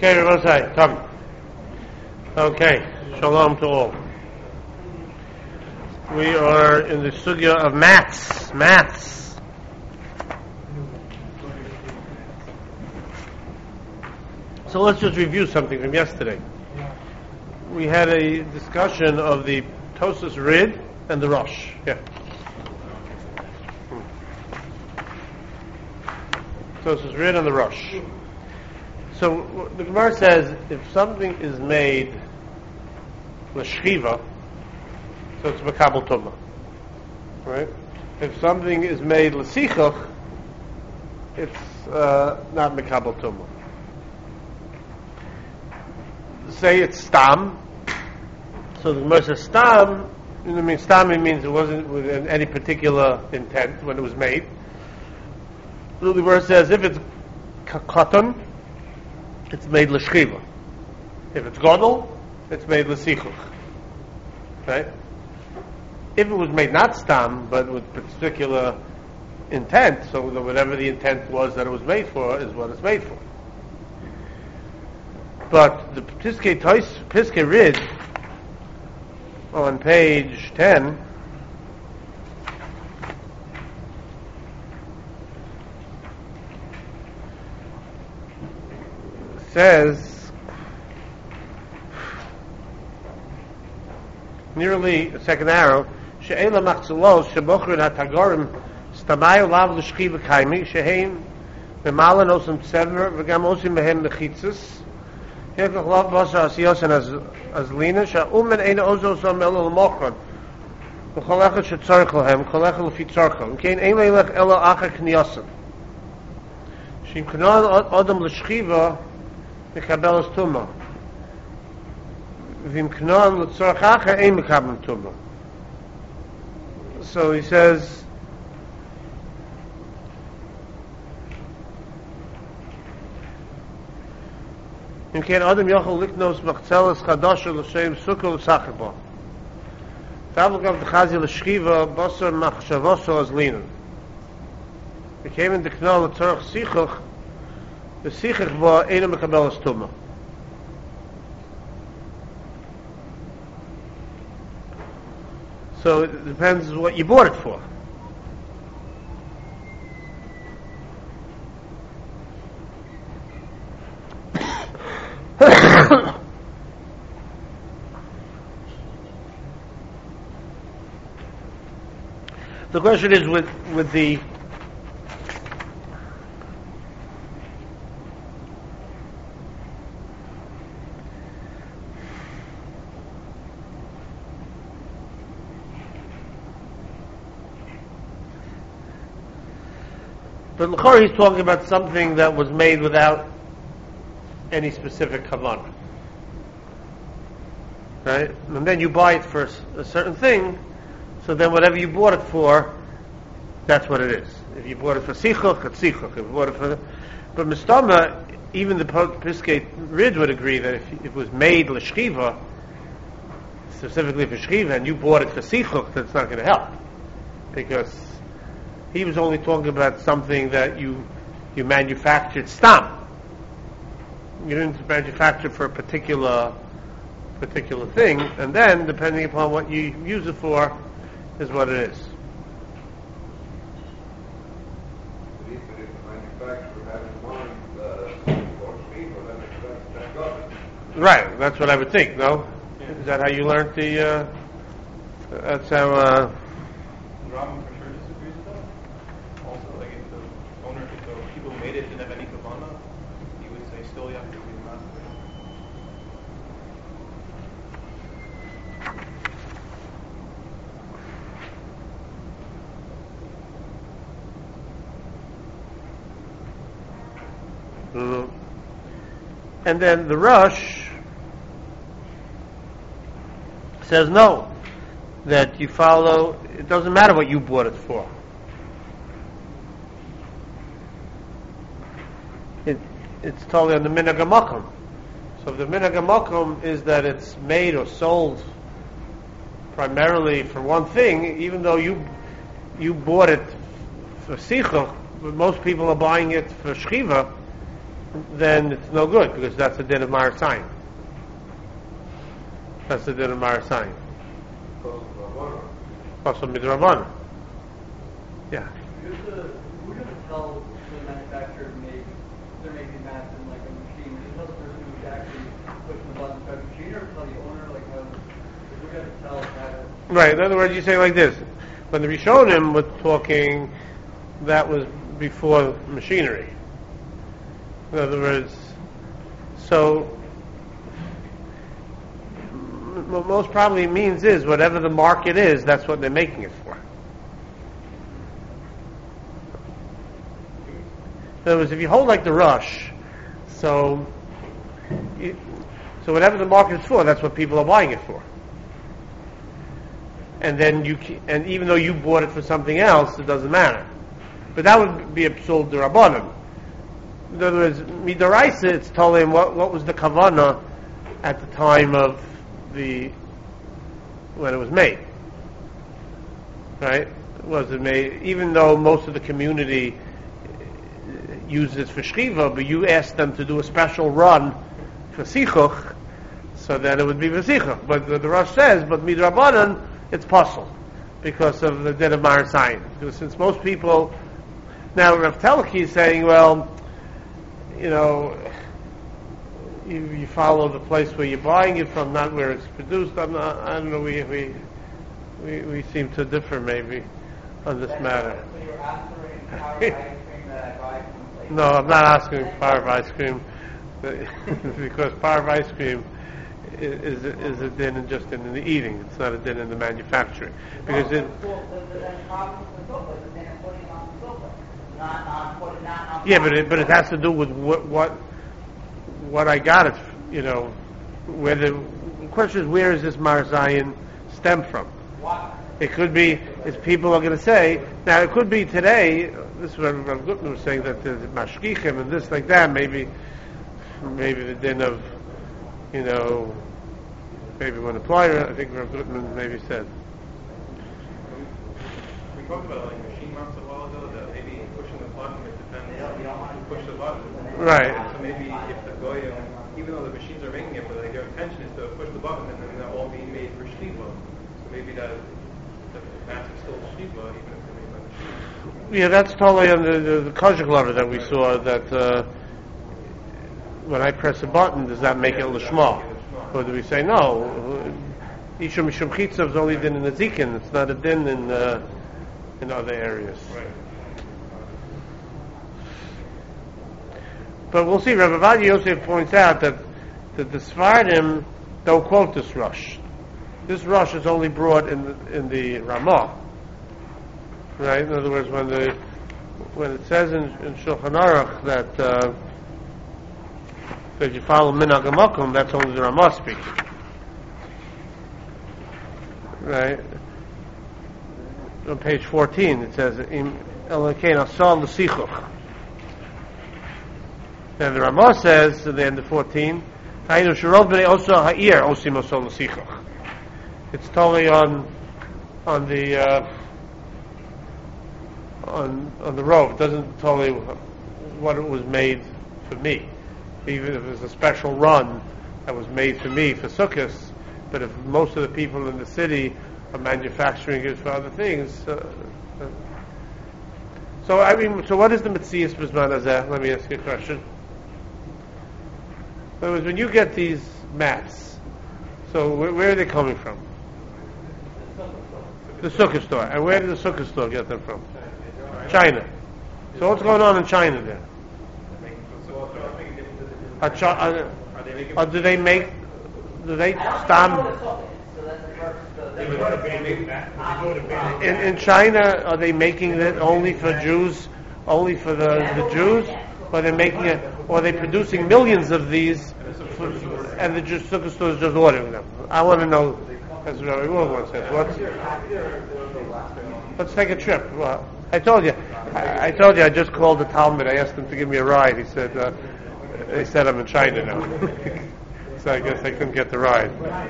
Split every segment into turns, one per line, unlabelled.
Okay, Rabbi, come. Okay, shalom to all. We are in the sugya of maths. So let's just review something from yesterday. We had a discussion of the Tosas Rid and the Rosh. Yeah. Tosas Rid and the Rosh. So the Gemara says if something is made l'shchiva, so it's makabel tumah, right? If something is made l'sichach, it's not makabel tumah. Say it's stam, so the Gemara says stam. Stam means it wasn't with any particular intent when it was made. The Gemara says if it's katan, it's made l'shchiva. If it's gadol, it's made l'sichuch. Right? If it was made not stam, but with particular intent, so whatever the intent was that it was made for is what it's made for. But the Piskei Rid on page 10 says nearly a second arrow she'ela machzulos shebochrin hatagorim stamayu lav l'shchiva kaimi sheheim b'malan osam tsever v'gam osim behem lechitzes hekach lav basa asiyos and azlina she'umen eina ozo osam elo l'mochron v'chol echad shetzorich lohem chol echad l'fi tzorcha v'kein ein leilech elo achar kniyosam she'im k'non odom l'shchiva Mekabelas Tumah. Vim Knon l'tzorach acher ein mekabel Tumah. So he says, Im kein Adam yochel liknos machzeles chadasha l'shem sukkah l'sachar bo. Tavuk av d'chazi l'shchiva basar machshavoso azlina. He came in the Knon l'tzorach sichuch the sichach bo eina mekabelas tumah. So it depends what you bought it for. The question is with the But l'chor he's talking about something that was made without any specific kavanah, right? And then you buy it for a certain thing, so then whatever you bought it for, that's what it is. If you bought it for sichuch, it's sichuch. If you bought it for, but mistama, even the Piskei Rid would agree that if it was made l'shchiva, specifically for shchiva, and you bought it for sichuch, that's not going to help, because he was only talking about something that you manufactured stam. You didn't manufacture for a particular thing, and then depending upon what you use it for, is what it is. Right, that's what I would think. No, is that how you learned the? That's how.
Made it didn't have any kavanah, he would say still you have to read
the And then the Rosh says no, that you follow, it doesn't matter what you bought it for. It's totally on the minhag hamakom. So the minhag hamakom is that it's made or sold primarily for one thing, even though you bought it for sichuch, but most people are buying it for shchiva, then it's no good because that's the din of Marasayim. That's the din of Marasayim. Also midrabanan. Yeah.
Who's going to tell the manufacturer they're making mats in like a machine? Who's the person who's actually pushing the button to the machine, or tell the owner like how? We're going to tell how to.
Right. In other words, you say like this: when the Rishonim were talking, that was before machinery. In other words, so what most probably means is whatever the market is, that's what they're making it for. In other words, if you hold like the rush, so whatever the market is for, that's what people are buying it for. And then and even though you bought it for something else, it doesn't matter. But that would be a psul d'Rabbanan. In other words, midaraisa, it's telling him what was the kavanah at the time of when it was made. Right? Was it made? Even though most of the community uses it for shchiva, but you asked them to do a special run for sichuch, so then it would be for sichuch. But the Rosh says, but midrabanan, it's puzzle because of the din of Marasayim. Because since most people now, Rav Teleki is saying, well, you follow the place where you're buying it from, not where it's produced. I don't know. We seem to differ maybe on this matter.
So you're answering power ice cream that I buy from the place.
No, I'm not asking power of ice cream because power of ice cream is a din just in the eating. It's not a din in the manufacturing because but it has to do with what I got it. Where the question is, where is this Marzayin stem from? It could be, as people are going to say, now it could be today, this is what Rav Gutman was saying, that the mashgichim and this like that, maybe the din of, maybe one applier, I think Rav Gutman maybe said.
We talked about like machine mounts a while ago, that maybe pushing the button, it depends who push the button.
Right.
So maybe if the goyim, even though the machines are making it, but like their intention is to push the button and then they're all being made for shtiva. So maybe the mats are still shtiva, even if they're made by machines.
Yeah, that's totally on the Kajik letter that we saw, that when I press a button, does that make it Lishma? Or do we say, no, Isha Mishum Chitzav is only din in the Zikin, it's not a din in other areas.
Right.
But we'll see. Rabbi Ovadia Yosef points out that the Sfardim don't quote this rush. This rush is only brought in the Ramah, right? In other words, when it says in Shulchan Aruch that you follow Minhag HaMakom, that's only the Ramah speaking, right? On page 14, it says Im Elokein Asal L'Sichuch. And the Ramah says at the end of 14, it's totally on the road. It doesn't tell you what it was made for me. Even if it was a special run that was made for me for Sukkot, but if most of the people in the city are manufacturing it for other things. So what is the Metzias B'zman Hazeh? Let me ask you a question. In other words, when you get these mats, so where are they coming from? The Sukkot store. And where did the Sukkot store get them from? China. So what's going on in China there? Do they stop? In China, are they making it only for Jews, only for the Jews? Or they're making it, or are they producing millions of these, and the Sukkot store is just ordering them? I want to know, as Rabbi Wolf says. Let's take a trip. Well, I told you, I just called the Talmud. I asked him to give me a ride. He said, they said I'm in China now, so I guess I couldn't get the ride.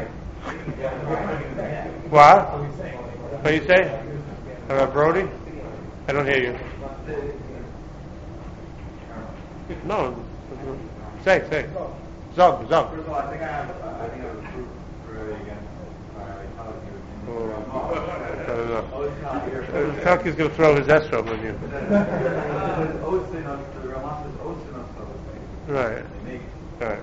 What? What do you say? About Brody? I don't hear you. No, Say. Zog.
First of all, I think I have a proof really against
I don't know.
Oh, it's not here.
Talki's going to throw his esrog on you. Right.
They make
Right.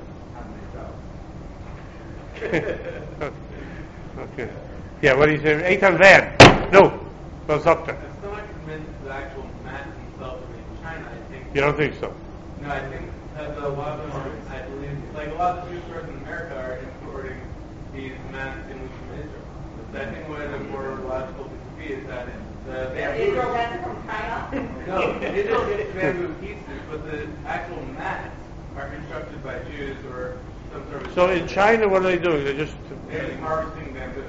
Okay. Yeah, what do you say? Eitan Van. No. What's up there?
I'm still not convinced the actual mats themselves are made in China. I think.
You don't think so?
No, I think that a lot of them are. I believe, like a lot of the Jewish stores in America are importing these mats in from Israel. But I think one of the more logical things to be is that the bamboo.
Israel got from China?
No, Israel gets bamboo pieces, but the actual mats are constructed by Jews or some sort of.
So in China, what are they doing? They're just
harvesting bamboo.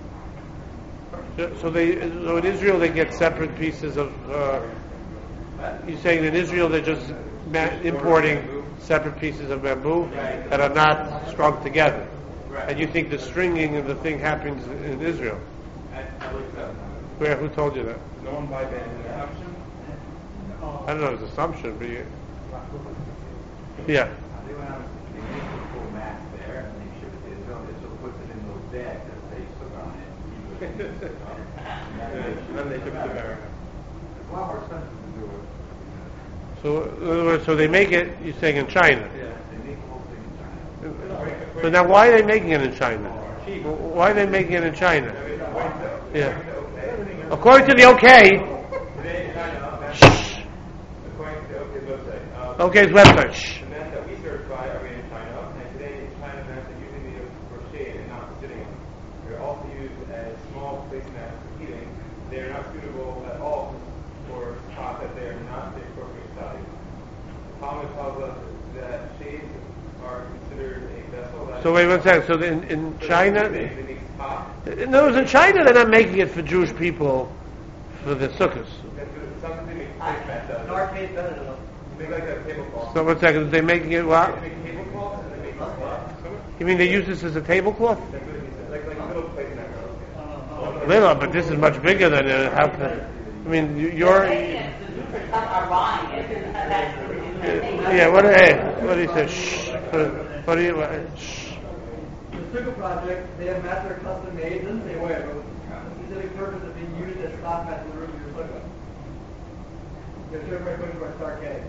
so in Israel they get separate pieces of. You're saying in Israel they're just importing separate pieces of bamboo that are not strung together, and you think the stringing of the thing happens in Israel?
I looked up.
Where? Who told you that?
No one buy bamboo.
I don't know. It's assumption, but yeah.
They make the full mass there, and they ship it to Israel. Israel puts it in those bags that they took on it.
And then they took it to America.
It's a lot more expensive to do it.
So in other words, so they make it. You're saying in China.
Yeah, they make the whole thing in China.
But now, why are they making it in China? Why are they making it in China? Yeah. According to the OK.
Today in China,
Shh.
according to OK's website,
OK's website. Shh.
the mats that we certify are made in China, and today in China, mats are usually made for shade and not for sitting on. They're also used as small placemats for heating. They are not suitable at all for spots that they are not the appropriate size. The Talmud tells us that shades are considered a vessel that.
So wait one second. So in China,
They make spots.
in other words, in China they're not making it for Jewish people for the sukkahs.
Something they make placemats
An
out of.
arcade better than a
Make like a tablecloth.
So one second. They're making it what?
They make tablecloths and they make spots.
You mean they use this as a tablecloth?
That's what he said. Like little placemats.
Little, but this is much bigger than how can. I mean, you're.
Some are buying it.
Yeah. What do you say? Shh. What do you? Shh.
The Sukkah project, they have mats that are custom made, doesn't say where, but with a specific purpose of being used as stock mats in the room of your sukkah. They're certified according to our Star K.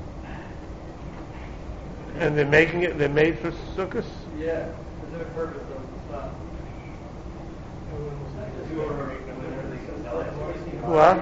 And they're making it. They're made for sukkahs.
Yeah, specific purpose of the stock.
What?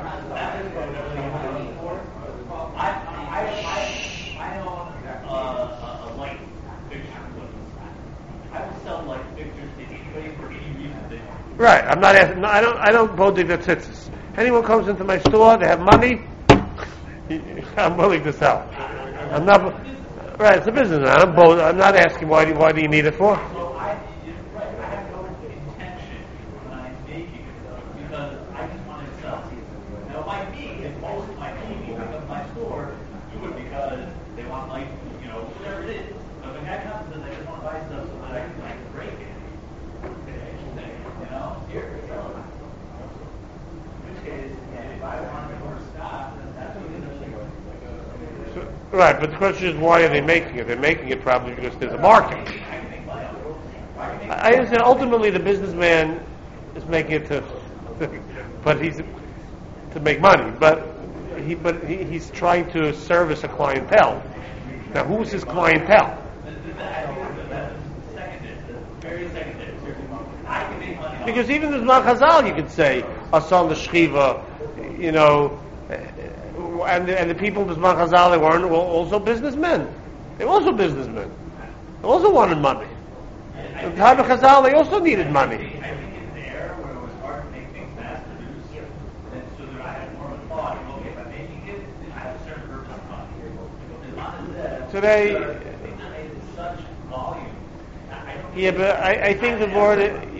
I own a light fixture business. I will sell light fixtures to anybody for any reason they want.
Right. I'm not asking. No, I don't believe that tzitzis. Anyone comes into my store, they have money. I'm willing to sell. I'm not. Right. It's a business. I'm not asking why do you need it for?
So I have no intention when I'm making it because I just want to sell. Now, it might be if most of my people pick up my store do it because they want whatever it is. But when that comes, then they just want to buy stuff so that I can break it. Here, sell it. In which case, if I want more stock, then that's what it is.
Right. But the question is, why are they making it? They're making it probably because there's a market. I understand. Ultimately, the businessman is making it but he's to make money. But he's trying to service a clientele. Now, who's his clientele? Because even the Zman Chazal, you could say, Asan the Shchiva, and the people of the Zman Chazal, they weren't also businessmen. They were also businessmen. They also wanted money. In the time of Chazal, they also needed money.
I think it's there where it was hard to make things mass produced, and so that I had more of a thought, okay, if I'm making it, then I have a certain purpose of money.
Today,
Things are made in such volume.
yeah, but I think the board.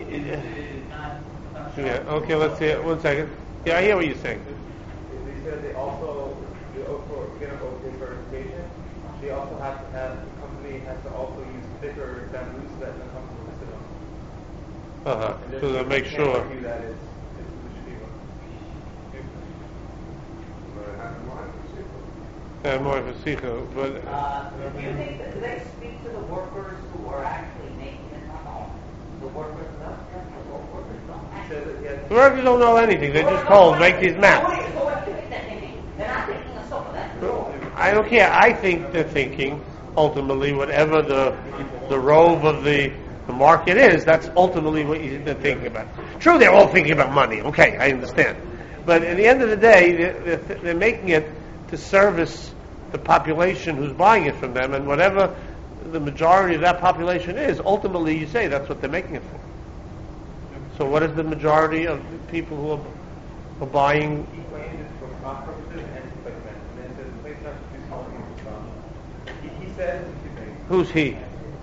Not
Yeah. Okay. Let's see it. 1 second. Yeah, I hear what you're saying.
They said they also, for get an OK certification, they also have to have, the company has to also use thicker bamboos that the company will sit on. And
So to make sure.
argue that it's the Shkiva.
more of a sicha, but
Do you think that they speak to the workers who are actually making it from home? The workers don't, the workers don't actually.
the workers don't know anything. They're just told, make these maps.
So what do you think they're thinking? They're not thinking of sofa, that's the rule.
I don't care. I think they're thinking, ultimately, whatever the rove of the market is, that's ultimately what they're thinking about. True, they're all thinking about money. Okay, I understand. But at the end of the day, they're making it to service the population who's buying it from them, and whatever the majority of that population is, ultimately you say that's what they're making it for. So what is the majority of the people who are buying?
He claimed it's for cost purposes and for placement. And then the placement is calling him from. He says,
Who's he?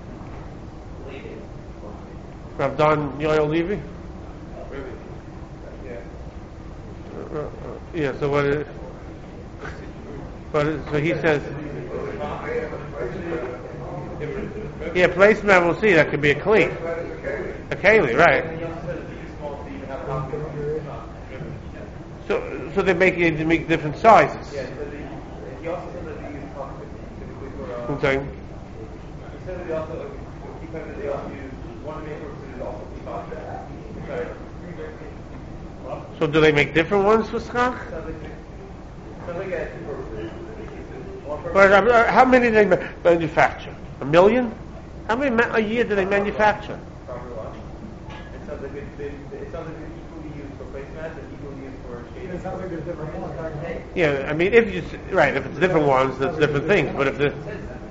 Rav Don Yoel Levi?
really? Yeah.
Yeah, so what is, so he says, yeah, placemat, we'll see, that could be a kli. A keli, right.
And he also says it's too small to even have a copy of it.
So they make different sizes.
Yeah, he also said that they use coffee typically for.
I'm saying,
He said that they also, he claimed that they also use one main purpose is also for coffee.
so do they make different ones for schach?
Sounds like it has two purposes. One purpose.
But, how many do they manufacture? 1 million? How many a year do they manufacture?
Probably a lot. It sounds like it's equally used for placemats and equally used for shading.
It sounds like there's different ones.
Yeah, I mean, if it's different ones, that's different things. But if the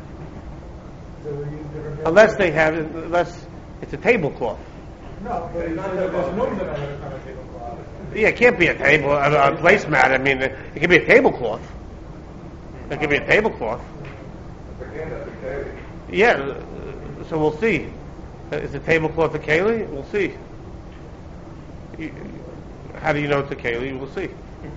unless it's a tablecloth.
No, but it's not there's rooms that are on a tablecloth.
Yeah, it can't be a table, a placemat. I mean, it can be a tablecloth. It can be a tablecloth. Yeah, so we'll see. Is the tablecloth a keli? We'll see. How do you know it's a keli? We'll see.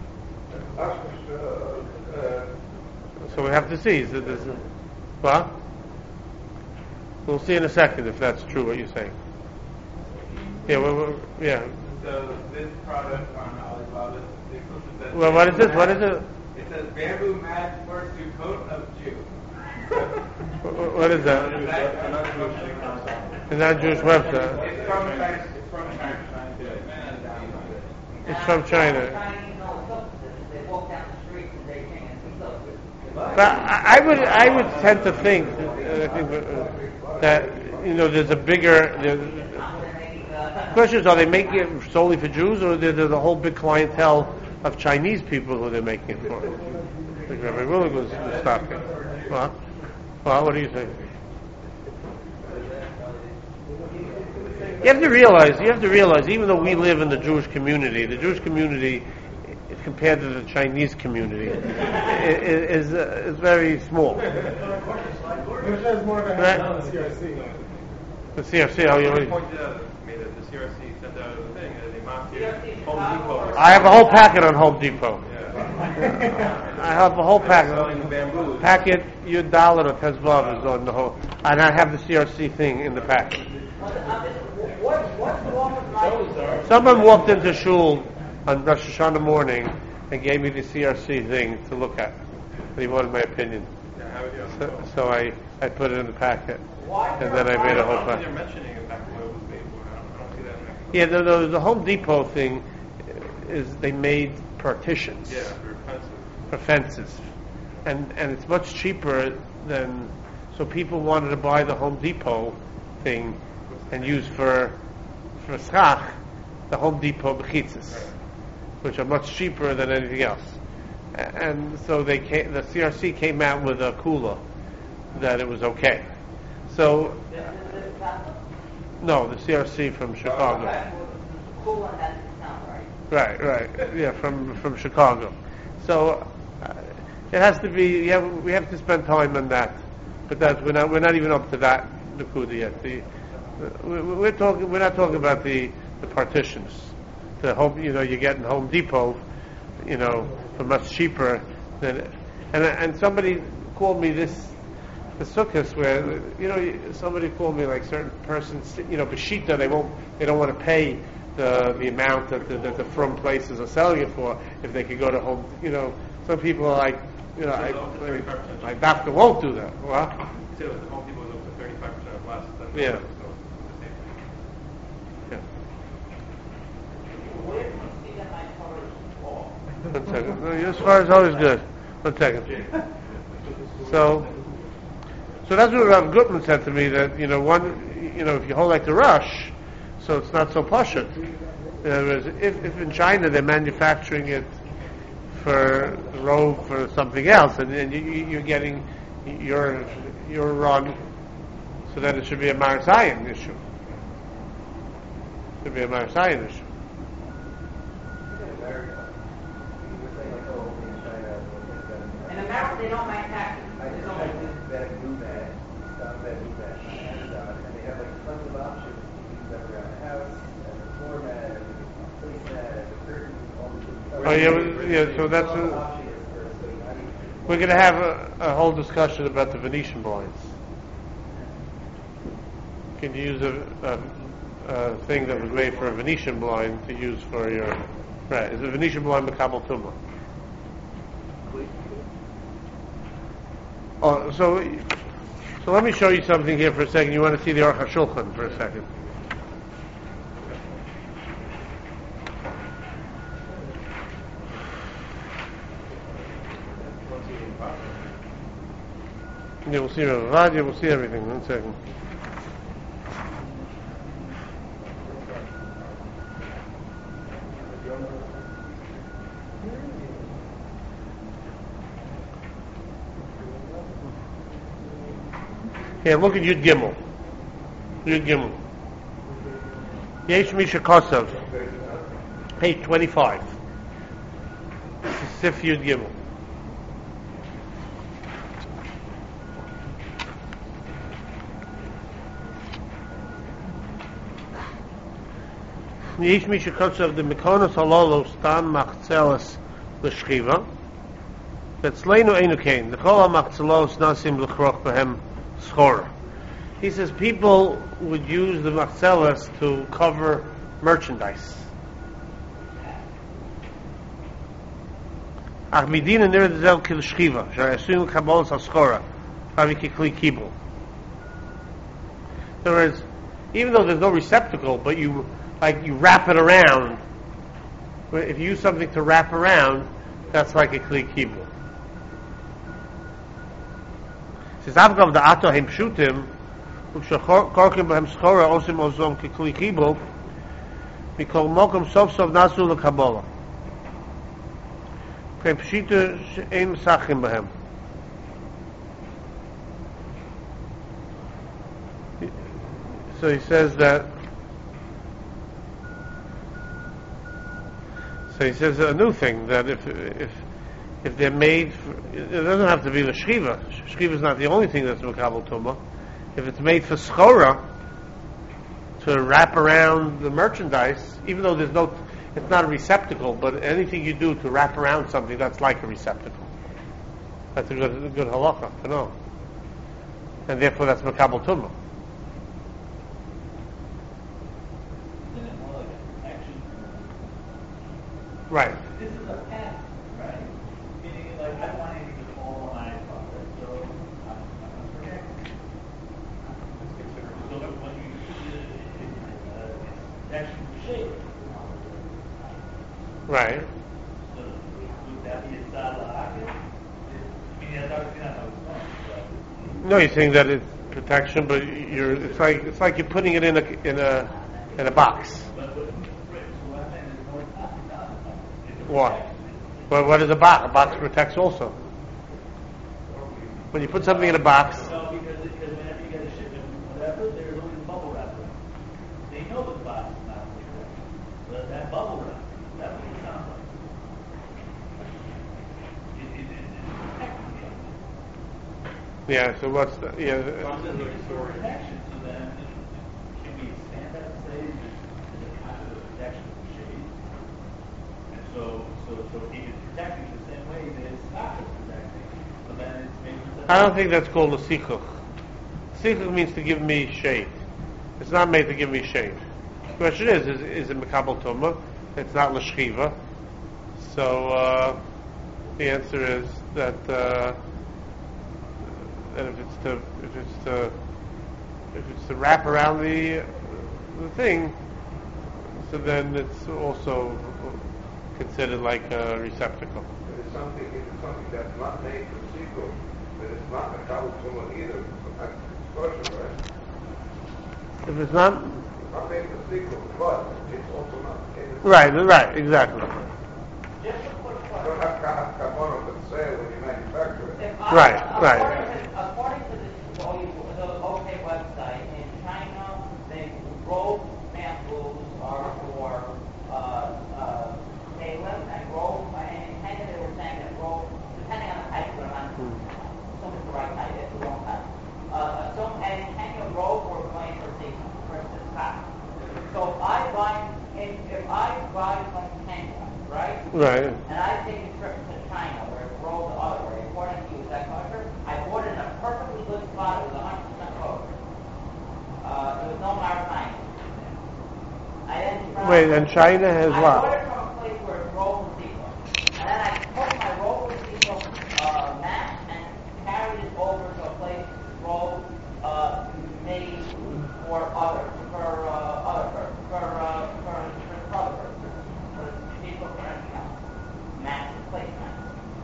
So we have to see. Is it, what? We'll see in a second if that's true what you're saying. Yeah, yeah.
So this product on Alibaba, the exclusive says.
Well, what is this? What is it?
It says bamboo mat for Sukkot of Jew.
What is that? It's not a Jewish website.
It's from China.
It's from China.
Chinese know substances, they walk down the street and they can't see substances.
But I would tend to think that there's a bigger. The question is, are they making it solely for Jews, or there's a whole big clientele of Chinese people who they're making it for? I think Rabbi Willig was stopping. What do you think? You have to realize, even though we live in the Jewish community, compared to the Chinese community, is very small.
Which has more of a hand on the CRC.
The CRC, how you?
Pointed out to me that the CRC sent out a thing and they mocked Home Depot.
I have a whole packet on Home Depot.
Yeah.
I have a whole packet.
Selling bamboo.
Packet, your dollar or Tezvav is on the whole, and I have the CRC thing in the packet.
What's wrong with my...
Someone walked into shul on Rosh Hashanah morning and gave me the CRC thing to look at. And he wanted my opinion.
Yeah, how would you?
So I put it in the packet, and then I made a whole
You're
packet.
mentioning in fact what it was made for. I don't see that in the
Yeah, the Home Depot thing is they made partitions.
Yeah, for fences.
For fences, and it's much cheaper than. So people wanted to buy the Home Depot thing and use for schach the Home Depot bechitzas, which are much cheaper than anything else. And so the CRC came out with a kula that it was okay. So no, the CRC from Chicago.
Cool one doesn't sound right.
Right, yeah, from Chicago. So it has to be. We have to spend time on that, but we're not even up to that Nakuda yet. We're not talking about the partitions. The home, you're getting Home Depot, for much cheaper than. And somebody called me the sukkahs where somebody called me like certain persons, b'shita they don't want to pay the amount that the from places are selling it for if they could go to Home. Some people are like you know,
So up to 35%.
I doctor won't do that. Well,
You said it was Home Depot was up to 35% less than
Yeah.
so it's the same thing.
yeah.
Where do you see that my color is wrong?
1 second. No, as far as always good. 1 second. So that's what Rav Gutman said to me, that, you know, if you hold like the rush, so it's not so pashut. In other words, if in China they're manufacturing it for robe for something else, and you're getting your run, so then it should be a Marasayan issue. It should be a Marasayan issue.
In America, they don't manufacture.
I just had this bag, new bag, stop bag, new bag on Amazon, and they have like tons of options to use that around the house, as a floor mat, as a place mat, as a curtain, all the different.
Oh yeah. So that's
All the options for, so how do you-
we're going to have a whole discussion about the Venetian blinds. Can you use a thing that was made for a Venetian blind to use for your right? Is a Venetian blind Makabal Tumah? Oh, so let me show you something here for a second. You want to see the Aruch HaShulchan for a second? Yeah, we'll see Ravadia, we'll see everything. 1 second. Here, look at Yud Gimel. Yud Gimel. Yesh Misha Kosav. Page 25. This is Sif Yud Gimel. Yesh Misha Kosav the Mekonos Halolo Stam Machzelas L'Shchiva. Vetzleinu Einu Kain. The Chol HaMachzelos Nasim L'Chroch Behem Schora. He says people would use the machzelas to cover merchandise. Ach midina nir dezel kil shchiva, shar yasun kabolos haschora, avi kikli kibul. In other words, even though there's no receptacle, but you wrap it around. If you use something to wrap around, that's like a kli kibul. Says Avgav the Ato Hem Shutim, Korkim Behem Schora Osim Ozom Kikli Kibul, Mikol Mokum Sof Sof Nasu LeKabola. Kem Pshita She'em Sachim Behem. So he says that. So he says a new thing, that if they're made, it doesn't have to be the shchiva. Shchiva is not the only thing that's Makabal Tumah. If it's made for schora, to wrap around the merchandise, even though it's not a receptacle, but anything you do to wrap around something, that's like a receptacle. That's a good halacha to know. And therefore that's Makabal Tumah.
Isn't it more like an action?
Right.
This is a path, right? Meaning, like, I don't want anything to fall on my product, so I'm protected. So when you use it, it's protection for shape.
Right.
So would that be a style of pocket? I mean, that's obviously not how it's done.
No, you're saying that it's protection, but it's like you're putting it in a box.
But right, so what I'm saying is more not.
Why? Well, what is a box? A box protects also. When you put something in a box,
No, because whenever you get a shipment, whatever, there's always bubble wrap around. They know the box is not protected. But that bubble wrap, that's what it sounds like. It's protecting it.
yeah. So what's the
It's for protection, so then can we expand that and say there's a concept of protection for shade? And so it is protecting the same way that it's not just protecting, but then it's making
I don't think that's called a sikhuch. Sikhuch means to give me shade. It's not made to give me shade. The question is it Makabal Tumah? It's not l'shchiva. So the answer is that if it's to wrap around the thing, so then it's also considered like a receptacle.
If it's something that's not made for sequel, then it's not a kabul someone either. That's kosher, right?
If it's not
Not made for sequel, but it's also not made for
right, exactly.
You don't have kabono for sale when you manufacture it.
Right.
According to the OK website, in China, they rolled bamboos are for Caleb and rolled, and in Kenya they were saying that rolled, depending on the type, but I'm assuming it's the right type, it's the wrong type. And in Kenya, rolled were going for the stock. So if I buy from Kenya, right?
Right.
And I take a trip to China where it's rolled the other way. According to you, is that kosher? I bought it in a perfectly good spot. It was 100% kosher. There was no maritime.
Wait, and China has
I
what?
bought it from a place where it's rolled with sequel. And then I took my rolled with sequel mat and carried it over to a place rolled made for other purposes. For people for anything else. Mats and placements.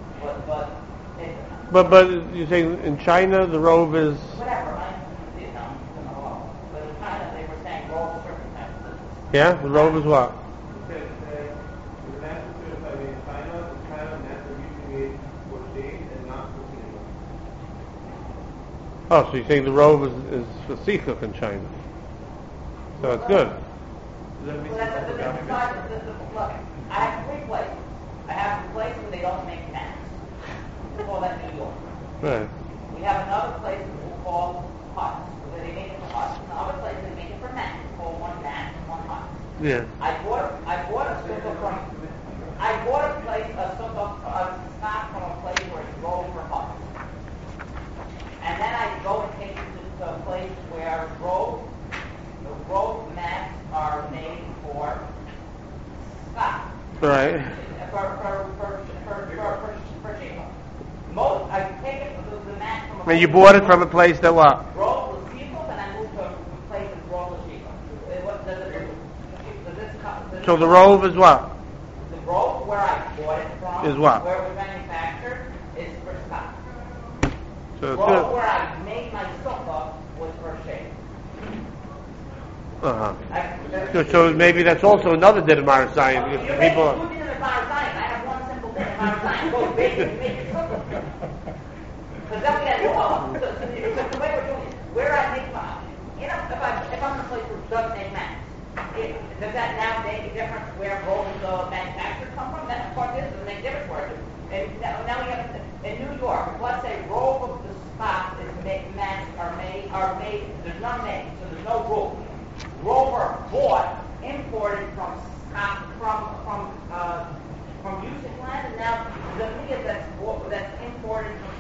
But you say in China the robe is
Whatever, but in China they were saying roll circumstances.
the robe is what?
The mat is certified in China. The China mats are usually made for shade and not for cleaning.
Oh, so you're saying the robe is for sichuk in China. So it's good.
Does that mean
Look, I have three places. I have a place where they don't make mats. We call that New York.
Right.
We have another place we call huts, where they make it for huts. Another place they make it for mats. We call one mat and one hut.
Yeah.
I bought a sukkah from stock from a place where it's rolled for huts. And then I go and take it to a place where the rolled mats are made for stock.
Right.
For shape. I take it the mat from a
And you
place
bought it from a place that what?
rolled with sequels, and I moved to a place that's rolled with sequels.
So the robe is what?
The rope where I bought it from
Is what?
Where it was manufactured is for stock.
So
The
it's
rope
good.
where I made my sofa was for shape.
So maybe that's also another din of Marasayim.
You're
Because
making
people.
two things in Marasayim. I have one simple thing in Marasayim. Go big and make it simple. Because then we got to do the way we're doing it. Where I make my, if I'm in a place where it doesn't make mats, does that now make a difference where rolls manufacturers come from? That of course is, doesn't make a difference where it is. And now we have in New York, let's say roll of the spot is mats are made. There's none made, so there's no rule. Rover bought, imported from usage land, and now the media that's imported from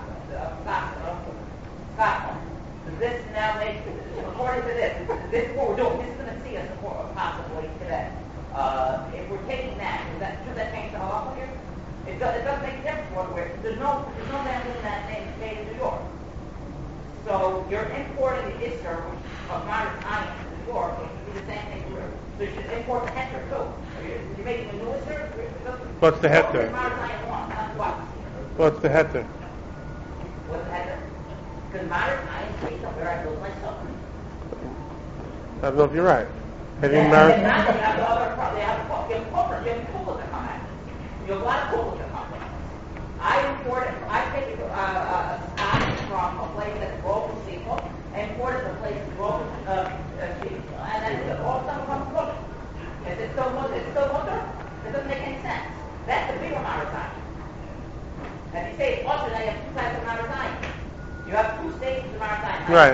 Scotland. Does this now make, according to this is what we're doing. This is going to see us possibly today. If we're taking that, should that change the halacha here? It doesn't make a difference what we're. There's no bamboo in that name made in New York. So you're importing the Isser of modern science in New York, which would be the same thing here. So you should import the Heter too. You're making a new Isser?
What's the Heter?
Modern science wants, not what?
What's the Heter?
What's the Heter? Because modern science based on where I build my stuff.
I don't know if you're right. Having
They
married.
have the other problem. They have coolers that come at it. You have a lot of coolers that come at it. I take a stock from a place that's broken sequel, and import it to a place that's broken sequel, and then all stuff comes cooked. Is it still mutter? It doesn't make any sense. That's the bigger amount of time. If you say it's mutter, now you have two types of amount of time. You have two stages of amount of time.
Right.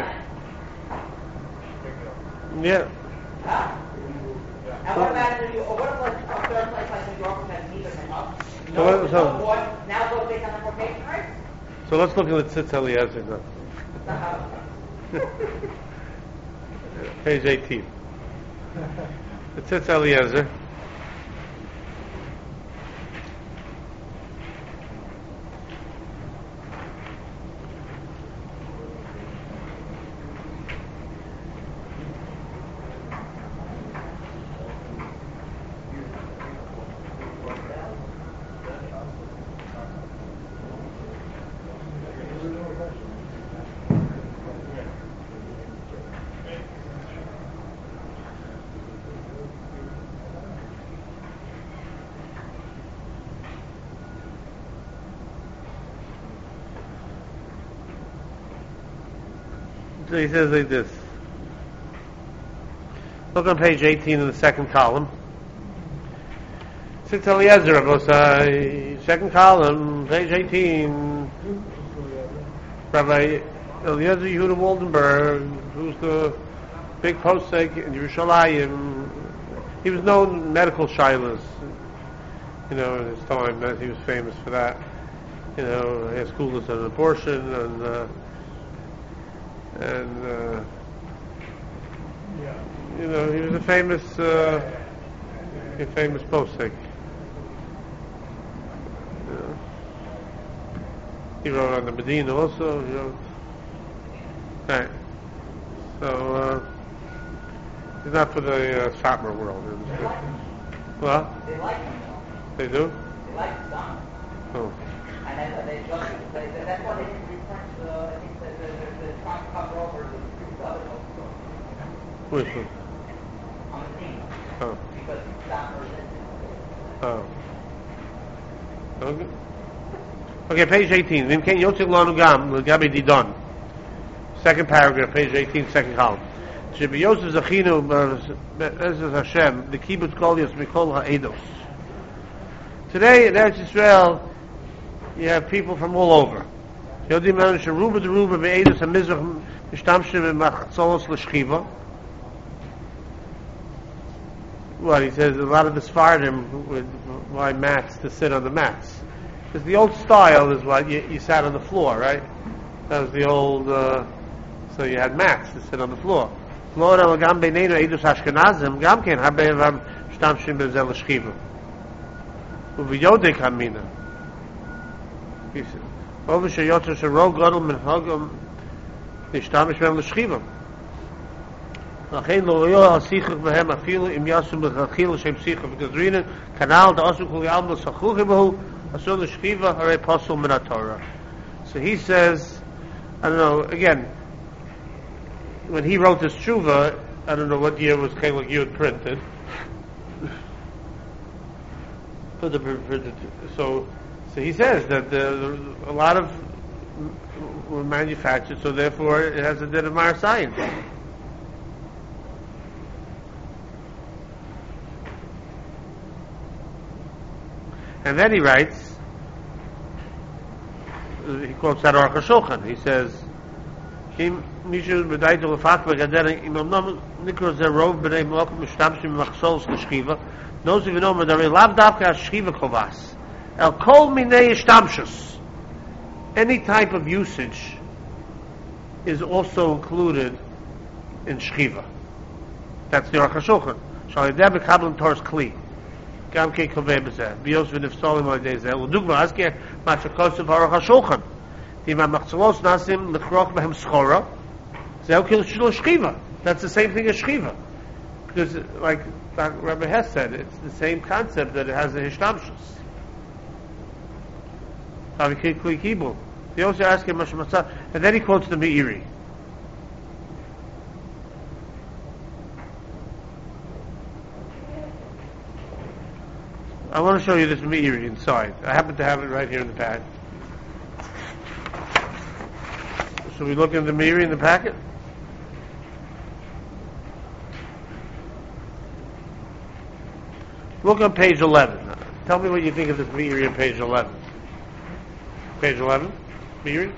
Yeah.
Huh? And what about New York? What about a third place like New York which has neither been up? Now go based on importation rates?
So let's look at the Tzitz Eliezer now. Page 18. The Tzitz Eliezer. So he says like this. Look on page 18 in the second column. Sitz Eliezer, Rabosai, second column, page 18. Rabbi Eliezer Yehuda Waldenberg, who's the big posek in Yerushalayim. He was known in medical shilas, in his time, that he was famous for that. He had schools on abortion and he was a famous posek. He wrote on the Medina also. Right. So he's not for the Satmar world. What?
They like him.
They do?
They like the song.
Oh.
And then that's why they didn't reprint I think they're trying to cover over the other bookstore.
Which one?
On the team.
Oh.
Because Satmar is
Oh. Okay, page 18. V'imkein yotzeg lanu gam l'gabi didon. Second paragraph, page 18, second column. Shebi Yosef zachinu b'ezes Hashem the kibbutz kolios mikol ha'edos. Today in Eretz Yisrael, you have people from all over. Yodim man sheruba deruba be'edos hamizrach mishtamshim b'machzolos l'shchiva. What he says, a lot of the Sfardim would buy mats to sit on the mats. Because the old style is what you sat on the floor, right? That was the old. So you had mats to sit on the floor. Flora gam beinenu edus Ashkenazim gam ken habe vam shtamshim bezel shchiva. Uviyodek hamina. He said, "Over sheyotzer sherog gadol min hagam nishtamish bezel shchiva." Nachin lo yo hasichach behem afilu im yasum bechachil shem sichach v'gazrinen kanal da asu kol yalma sachuch behu asul shchiva hare pasul min haTorah. So he says, I don't know, again, when he wrote this tshuva, I don't know what year was Chelik Yud printed. So he says that a lot of were manufactured, so therefore it has a din of Marasayin. And then he writes, he quotes that Aruch HaShulchan. He says, "Im mishu b'daitu l'fak v'gaderen im amnom nikro zerov b'nei mokum mishtamshim machsols l'shchiva nozi v'nom adari lav davka shchiva kovas el kol minei ishtamshus." Any type of usage is also included in shchiva. That's the Aruch HaShulchan. Shal yedeh b'kablan Torah's kli. Gam ke koveh b'zeh. B'yos v'nifsolim al-yedei zeh. L'dugma, azke ma'chakos of Aruch HaShulchan. That's the same thing as shchiva, because, like Rabbi Hess said, it's the same concept that it has a hishtamshus. He also asks him, and then he quotes the Meiri. I want to show you this Meiri inside. I happen to have it right here in the pad. So we look in the Meiri in the packet. Look on page 11. Tell me what you think of this Meiri on page 11. Page 11? Meiri?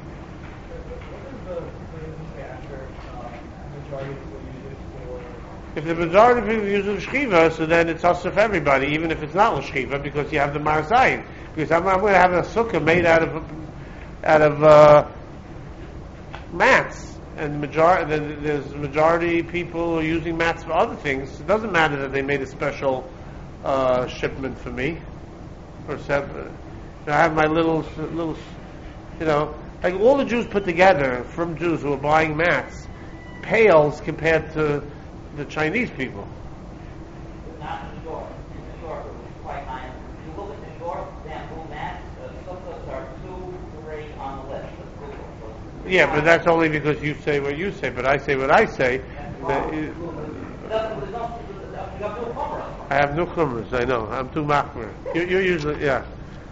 If the majority of people use l'shchiva, so then it's also for everybody, even if it's not l'shchiva, because you have the Marasayin. Because I'm going to have a sukkah made out of mats, and there's majority people who are using mats for other things. It doesn't matter that they made a special shipment for me or separate. I have my little, like all the Jews put together from Jews who are buying mats pales compared to the Chinese people.
Not in New York. In New York, it was quite high. If you look at New York, bamboo mats, sukkahs are 2, 3 on the list.
Yeah, but that's only because you say what you say, but I say what I say. I have no chumras, I know. I'm too machmer. You're usually, yeah.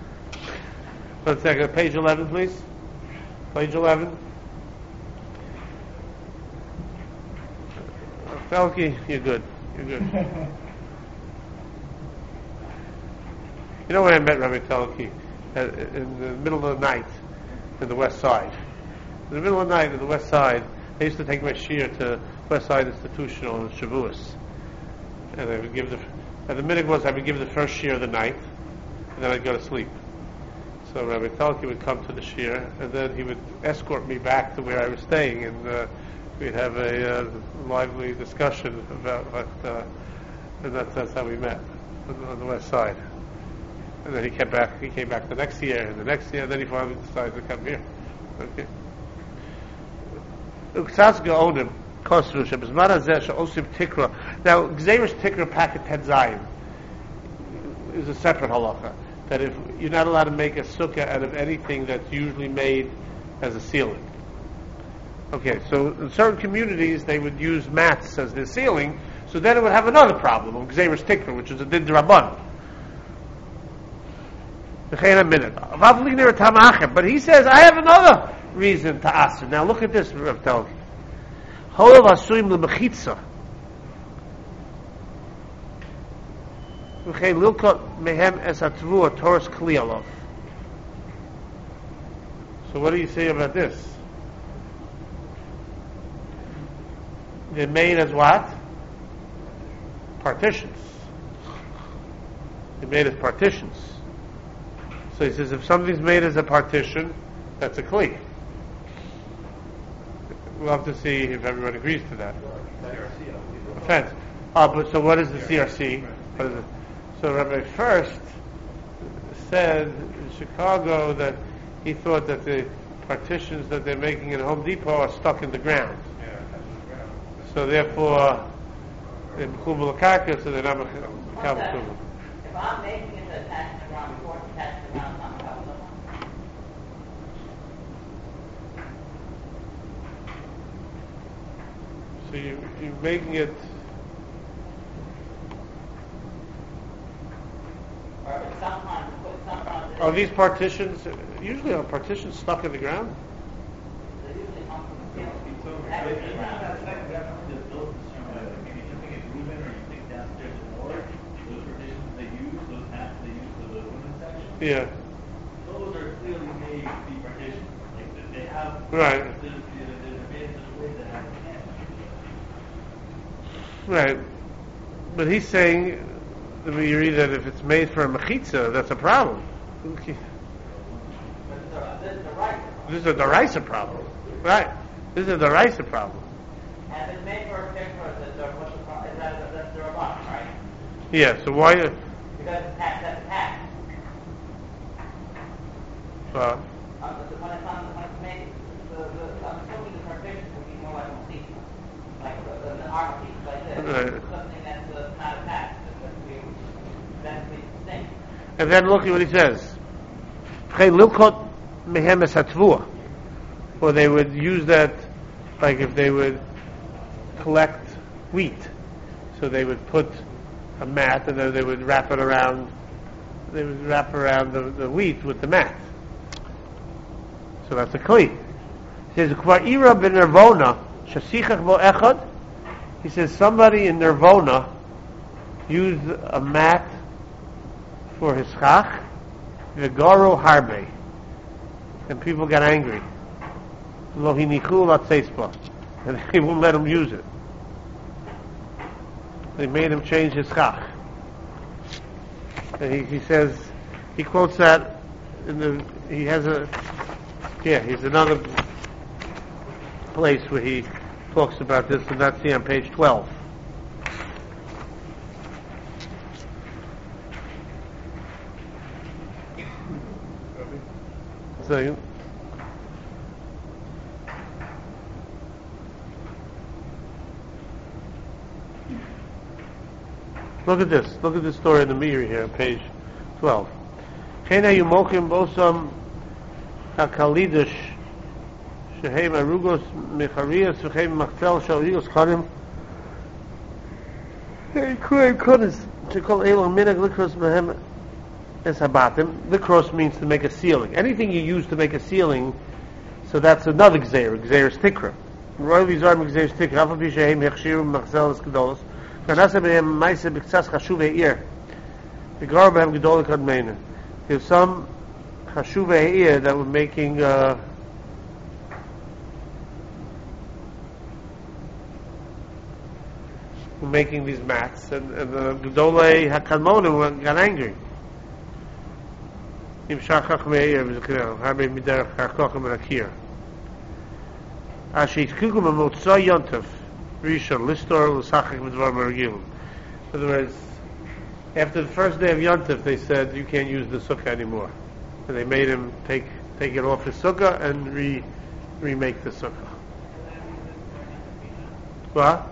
1 second, page 11, please. Page 11. Telki, you're good. You're good. You know when I met Rabbi Telki? In the middle of the night in the West Side. In the middle of the night in the West Side, I used to take my shiur to West Side Institutional in Shavuos. And I would give the minhag was I would give the first shiur of the night, and then I'd go to sleep. So Rabbi Telki would come to the shiur, and then he would escort me back to where I was staying, and we'd have a lively discussion about what, and that's how we met on the West Side. And then he came back the next year, and the next year, and then he finally decided to come here. Okay. Now, Gzeirus Tikra Packet Ted Zion is a separate halacha. That if you're not allowed to make a sukkah out of anything that's usually made as a ceiling. Okay, so in certain communities they would use mats as their ceiling, so then it would have another problem of Gzeirus Tikra, which is a din d'rabbanan. But he says, I have another reason to ask. Now look at this, Rav Telki. Holav asuim lebechitza. V'chein lilkot mehem es hatvua toras kli alav. So what do you say about this? They're made as what? Partitions. They're made as partitions. So he says, if something's made as a partition, that's a kli. We'll have to see if everyone agrees to that. A fence. But so what is the CRC? What is it? So Rabbi First said in Chicago that he thought that the partitions that they're making in Home Depot are stuck in the ground. So therefore, they're mechubal karka, so they're not mechubal.
If I'm making it attached to the ground before it's attached to the ground, I'm covered.
So you're making it. Are these partitions? Usually are partitions stuck in the ground?
They usually come from the ceiling.
Yeah.
Those are clearly made to be partitions. Like they have.
Right.
They're made in such a way that have a
Right. But he's saying, when you read that if it's made for a mechitza, that's a problem. This is a deraisa problem. Right. This is a deraisa problem.
And it's made for a tikra, that's the rabban, right?
Yeah, so why...
Because it's tax, that's tax.
Well,
When it's made, I'm assuming the partition would be more like a mechitza. Like an art piece like this.
Right.
Something that's not attached. That's the thing.
and then look at what he says. Lilkot mehem es hatvua. Or they would use that, like if they would collect wheat. So they would put a mat and then they would wrap it around, they would wrap around the wheat with the mat. So that's a kli. He says, Kva'ira ben Nirvona, shasichach bo echad. He says, somebody in Nirvona used a mat for his schach, v'garo harbe. And people got angry. Lo hinichu latzeispa. And they wouldn't let him use it. They made him change his schach. And he says, he quotes that he's another place where he talks about this, and that's here on page 12. So, look at this. Look at this story in the Meiri here on page 12. Chena yumokim bosam hakalidish shehem arugos mecharias shehem machtel shaliyos charim kuei kodes shekol elo minag likros mehem es habatim. Likros means to make a ceiling. Anything you use to make a ceiling, so that's another gzeir tikra. Roy Vizar Migzev Stick, Rafa Bishaim, Hechshir, Machzel, Skedolos, Kanasa Behem, Maisa, Bixas, Hashuve Eir, the Garbehem Gedolik Admena. There's some Hashuve Eir that were making, these mats, and the Gedolei HaKadmonim got angry. Im Shachach Meir, Vizakirel, Harbe Mider, Harkochim, and Akir. Ashit Kukum Motsa Yontov, Rishon, Listor, Lusachik, Vidvar Mergil. In other words, after the first day of Yontov, they said, you can't use the sukkah anymore. And they made him take it off his sukkah and remake the sukkah. What?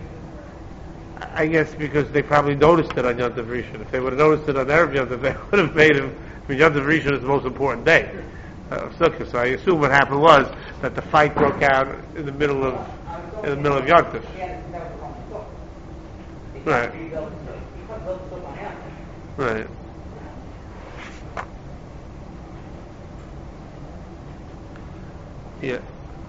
I guess because they probably noticed it on Yontov Rishon. If they would have noticed it on Erev Yontov, they would have made him. Yontov Rishon is the most important day of Sukkah. So I assume what happened was that the fight broke out in the middle of Yontov. Right. Right. Yeah.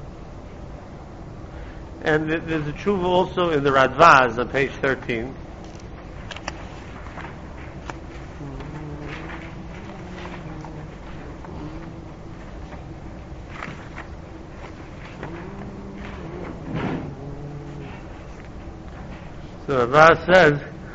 And there's a tshuva also in the Radvaz on page 13. So Radvaz says,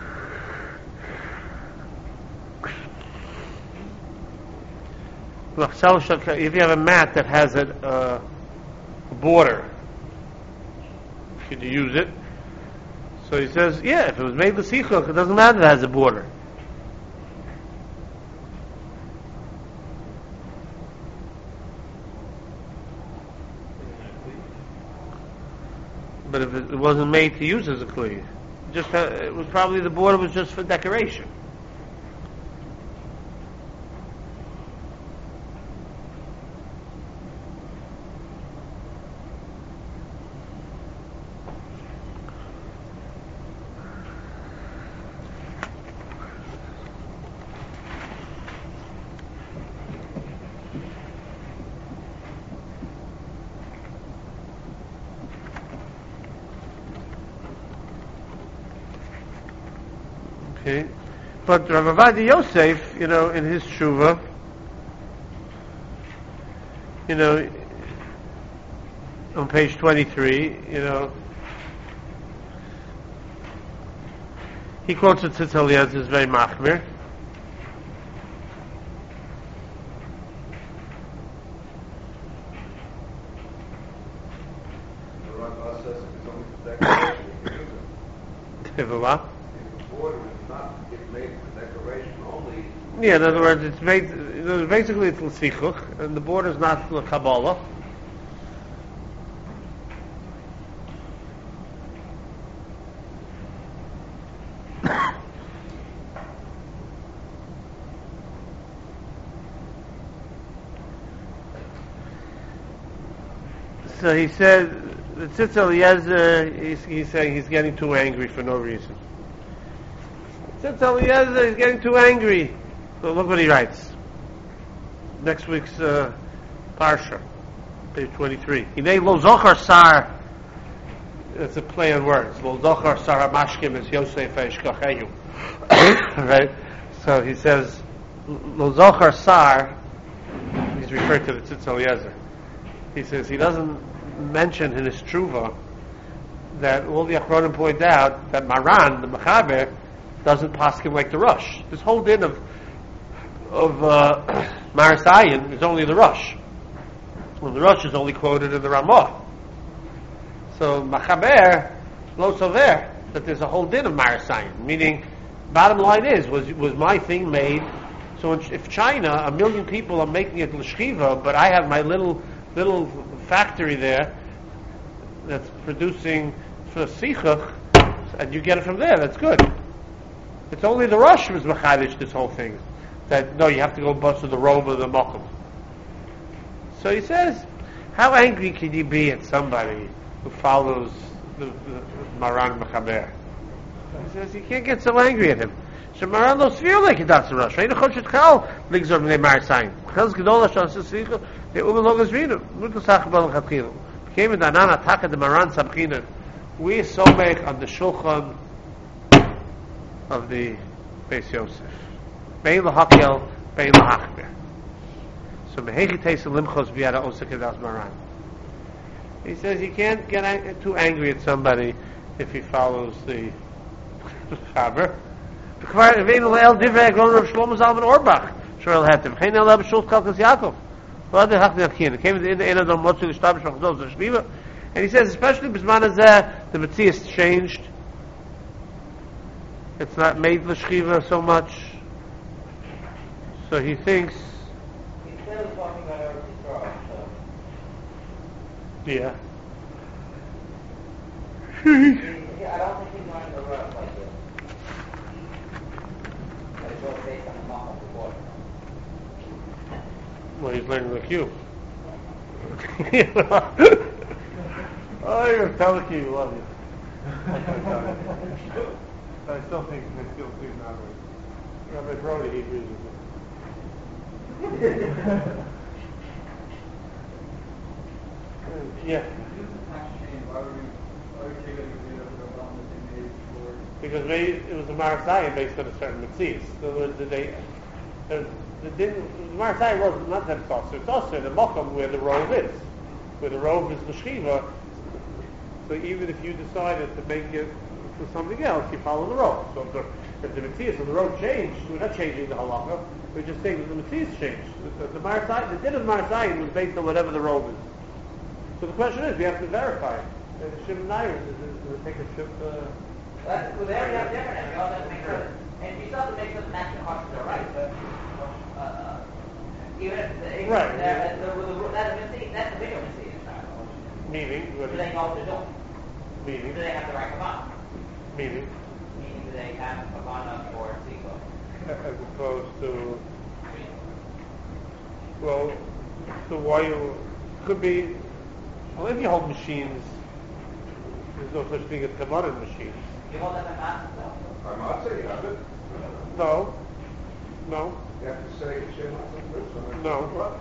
if you have a mat that has a border, should you use it? So he says, yeah, if it was made l'sichuch, it doesn't matter if it has a border. But if it wasn't made to use as a kli, it was probably the border was just for decoration. Okay, but Rav Avadia Yosef, in his tshuva, on page 23, he quotes it to Tzitz is very machmir.
The Rambam says it's only for decoration.
Yeah, in other words, it's made. Basically, it's l'sichuch, and the border is not l'kabbalah. So he said, the Tzitz Eliezer, he's saying he's getting too angry for no reason. Tzitz Eliezer is getting too angry. So look what he writes. Next week's Parsha, page 23. Hinei lo zochar sar, it's a play on words. Lo zochar sar hamashkim is Yosef ha'ishkacheyu. Right? So he says, lo zochar sar, he's referred to the Tzitz Eliezer. He says he doesn't mention in his tshuva that all the Achronim point out that Maran, the Mechaber, doesn't paskin like the Rosh. This whole din of Maris Ayin is only the Rosh. Well, the Rosh is only quoted in the Ramah. So Mechaber lo sover that there's a whole din of Maris Ayin. Meaning, bottom line is, was my thing made? So if China, 1 million people are making it l'shchiva, but I have my little factory there that's producing for sichuch, and you get it from there, that's good. It's only the Rosh who's machadish this whole thing. That, no, you have to go bust with the robe of the mokum. So he says, how angry can you be at somebody who follows the Maran Mechaber? He says, you can't get so angry at him. So Maran lo sfir like that's the Rosh. Ain't a choshet chal ligzor b'nei Mar Sayin. Chaz gedola shas sichuch. The umelog is vino. Mut l'sach b'al chatchilu. came in the Anan Ataka the Maran Sabchina. We so make on the Shulchan of the Beis Yosef. Bein lahakel, bein lahachmir. So mehechi teisa limchos v'yada osek edas Maran. He says you can't get too angry at somebody if he follows the Chaber. V'kvar evenu le'el divrei agron Rav Shlomo Zalman Auerbach. Shorel hatem. Chein elab shult kalkas Yaakov. V'ad hachni akin. Came to the end of the Motzu l'shtabish v'chazol z'shviva. And he says, especially b'zman hazeh, the Metzias changed. It's not made l'shchiva so much. So he thinks.
He's still talking about Eretz Yisrael, so.
Yeah.
I don't think he's learning the rough like this. But it's all based on the Machal before.
Well, he's learning like you. Oh, you're telling you love you. I still think they still do not right. Rabbi Brody, he agrees with yeah. Because maybe it was a Marasai based on a certain Metzias. So the Marasai was not that it's also the Mokum where the robe is. Where the robe is the Shiva. So even if you decided to make it for something else, you follow the robe. So if the Metzias of the robe changed, we're not changing the halacha, we're just saying that the Metzias changed. The din of Marasai was based on whatever the robe is. So the question is, we have to verify. The Shim Nair is to take a ship.
Well, they already have different, and we all have to make sure. And you still have to make sure the matching costs are right, but even if
Right.
that's the bigger mistake.
Meaning?
Do they know what they're doing?
Meaning?
Do they have the right kavanah?
Meaning?
Meaning, do they have kavanah for tziko?
As opposed to, well, so why you, could be, well, if you hold machines, there's no such thing as kavanah in machines.
You hold them in mass?
I'm not saying you have it.
No.
You have to say Shema first.
No.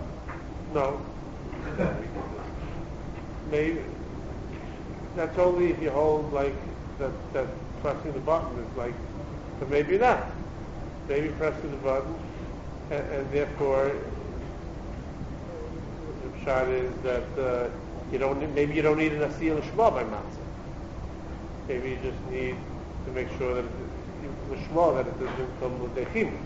Maybe that's only if you hold like that pressing the button is like, but maybe not. Maybe pressing the button, and therefore the pshat is that you don't need an asiyah l'shma by matzah. Maybe you just need to make sure that l'shma that it doesn't come with dechimus.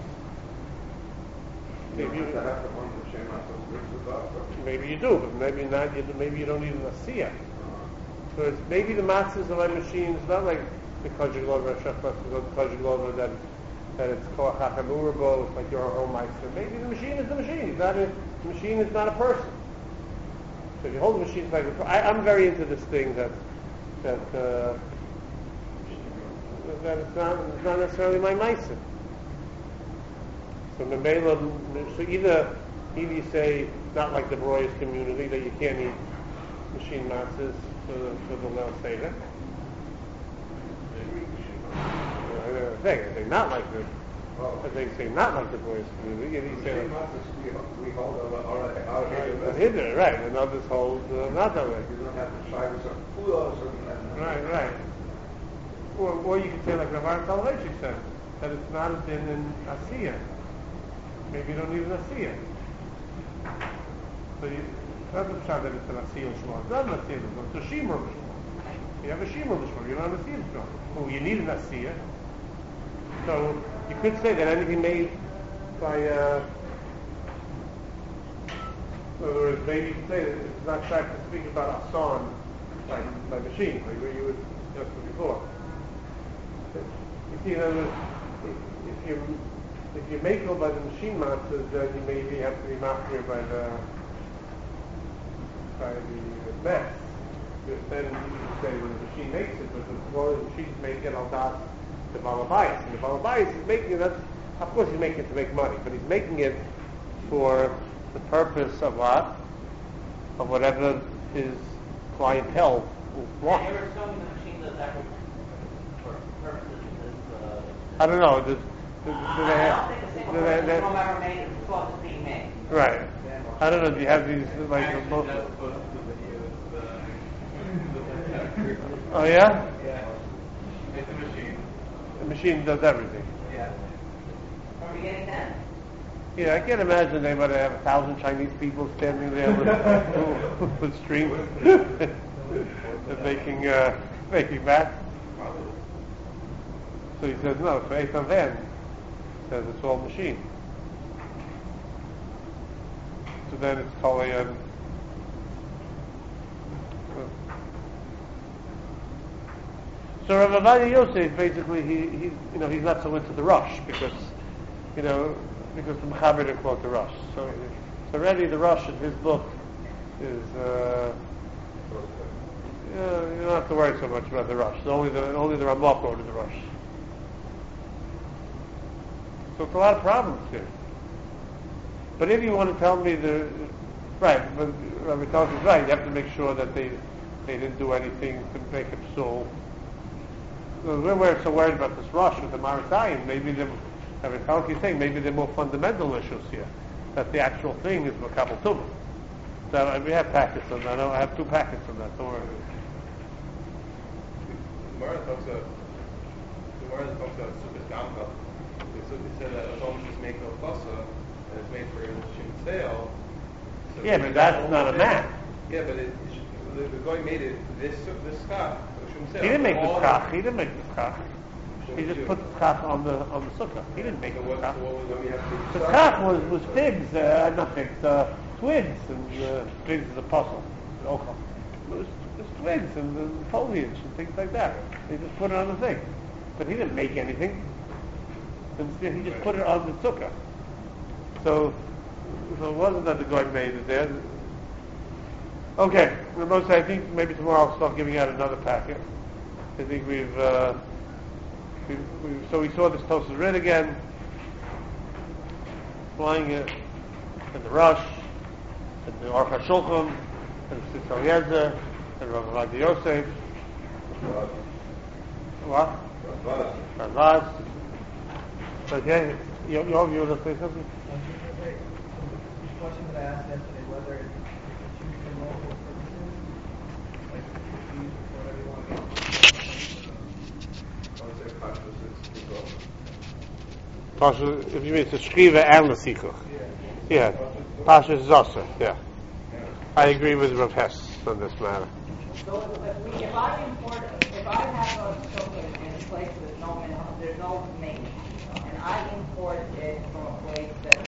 Maybe you do, but maybe not. Maybe you don't need an asiyah. So it's maybe the matzahs of my machine is not like the kajik lover, that it's koach hachamurabo, it's like your home meister. Maybe the machine is the machine. The machine is not a person. So if you hold the machine like I'm very into this thing that it's not necessarily my meister. So either you say not like the Royals community that you can't eat machine matzahs for the Leil Seder. I think not like the. I think say not like the Royals community. You say
we hold our
Hidden, right? And others hold not that way.
You don't have to try with some kudos and
Right. Or you could say like Rav Soloveitchik said that it's not a din in asiyah. Maybe you don't need an asiyah. So that's the pshat that it's an asiyah l'shma. It's not an asiyah l'shma. It's a shimur l'shma. You have a shimur l'shma. You don't have an asiyah l'shma. Well, you need an asiyah. So you could say that anything made by in other words, maybe you could say that it's not correct to speak about asan by machines, like what you were just before. You see, in other words, if you make it by the machine masters, then you maybe have to be mastered by the mess. Because then you can say when the machine makes it, but the machines make it al das the balabais. And the balabais is making it, of course he's making it to make money, but he's making it for the purpose of what? Of whatever his clientele wants.
You're assuming the machine does that for purposes
I don't know. Do
I don't think a single person has ever made it thought it's being made.
Right. I don't know. Do you have these like most?
That's supposed to be the video.
Oh yeah?
Yeah. It's a machine.
The machine does everything.
Yeah.
Are we getting that?
Yeah, I can't imagine they might have 1,000 Chinese people standing there with streams and making that. So he says, no, for Eitan Van, says it's all machine. So then it's totally so Rav Ovadia Yosef, basically, he's not so into the Rosh because the Mechaber didn't quote the Rosh. So already the Rosh in his book is, you don't have to worry so much about the Rosh. Only the Ramah quoted the Rosh. So it's a lot of problems here. But if you want to tell me right, but Rabbi Talk is right, you have to make sure that they didn't do anything to make it so. We're so worried about this Rosh with the Maritayim. Maybe Rabbi Talk is saying maybe they're more fundamental issues here. That the actual thing is Makabal Tumah. So we have packets on that. I have 2 packets on that. Don't worry.
The Gemara talks about Sukkot Gamka. It said that as long as it's made no klasa and it's made for machine sale. So
Yeah, but that's not a mat.
Yeah, but the guy made it this skach.
He didn't make the skach. He just put the skach on the sukkah. He didn't make the skach. The skach was figs, not figs, twigs, and twigs is a puzzle. It was twigs and foliage and things like that. They just put it on the thing. But he didn't make anything. Instead, he just put it on the sukkah. So it wasn't that the guy made it there. Okay, I think maybe tomorrow I'll start giving out another packet. I think so we saw this Tosas Rid again, flying it, and the Rosh, and the Aruch HaShulchan, and the Sitz Eliezer, and Rav Ovadia Yosef. What? Ravaz. Okay, you want to say something?
The question that I asked yesterday, whether it's used for multiple purposes, like it's used for whatever you want to do.
Pasha, if you mean to Shkiva and the Sikuch. Yeah. Pasha is Zasa, yeah. I agree with Rav Hess on this matter.
So if I have a sofa in a place there's no maintenance, and I import it from a place that